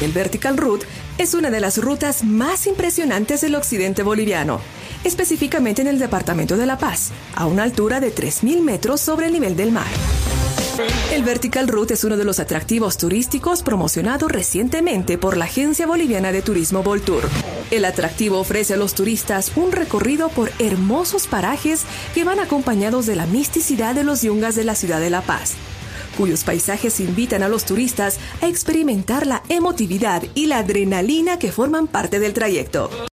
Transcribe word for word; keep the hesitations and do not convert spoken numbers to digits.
El Vertical Route es una de las rutas más impresionantes del occidente boliviano, específicamente en el departamento de La Paz, a una altura de tres mil metros sobre el nivel del mar. El Vertical Route es uno de los atractivos turísticos promocionados recientemente por la Agencia Boliviana de Turismo Voltur. El atractivo ofrece a los turistas un recorrido por hermosos parajes que van acompañados de la misticidad de los yungas de la ciudad de La Paz, cuyos paisajes invitan a los turistas a experimentar la emotividad y la adrenalina que forman parte del trayecto.